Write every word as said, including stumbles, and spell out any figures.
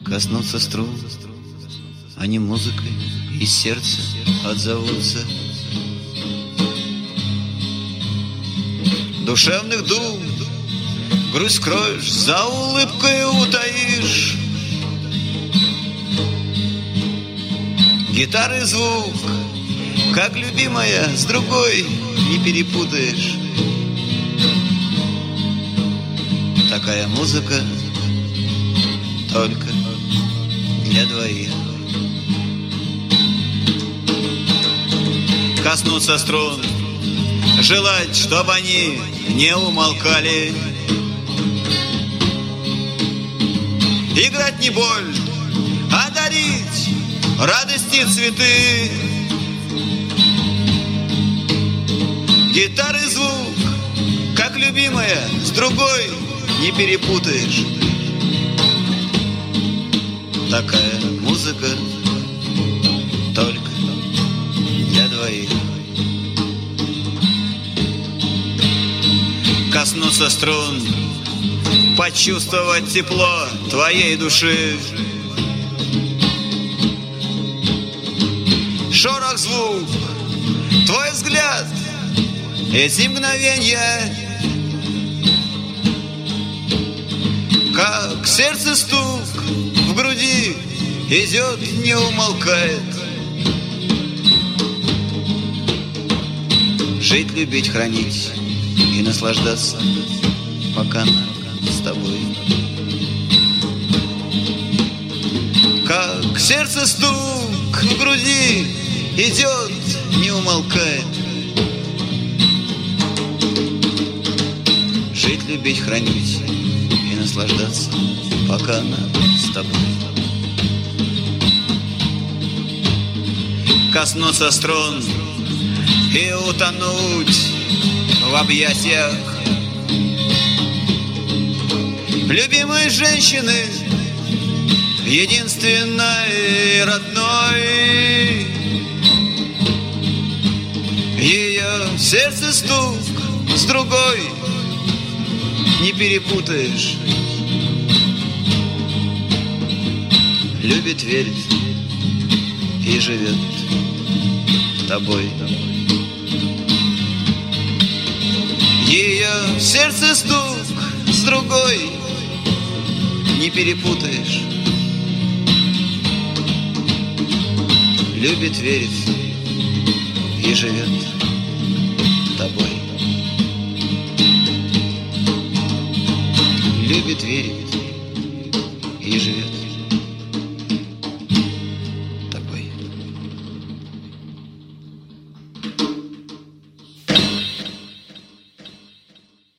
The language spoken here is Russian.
коснуться струн, они музыкой из сердца отзовутся. Душевных дум грусть скроешь, за улыбкой утаишь. Гитары звук, как любимая, с другой не перепутаешь. Такая музыка только для двоих. Коснуться струн, желать, чтобы они не умолкали. Играть не боль, а дарить радости цветы. Гитары звук, как любимая, с другой не перепутаешь. Такая музыка только для двоих. Коснуться струн, почувствовать тепло твоей души. Шорох звук, твой взгляд, эти мгновенья, как сердце стук в груди идет, не умолкает. Жить, любить, хранить и наслаждаться, пока с тобой. Как сердце стук в груди идет, не умолкает. Жить, любить, хранить и наслаждаться, пока она с тобой. Коснуться струн и утонуть в объятиях любимой женщины, единственной и родной. Ее сердце стук с другой не перепутаешь. Любит, верит и живет тобой. Ее сердце стук с другой не перепутаешь. Любит, верит и живет тобой. Любит, верит и живет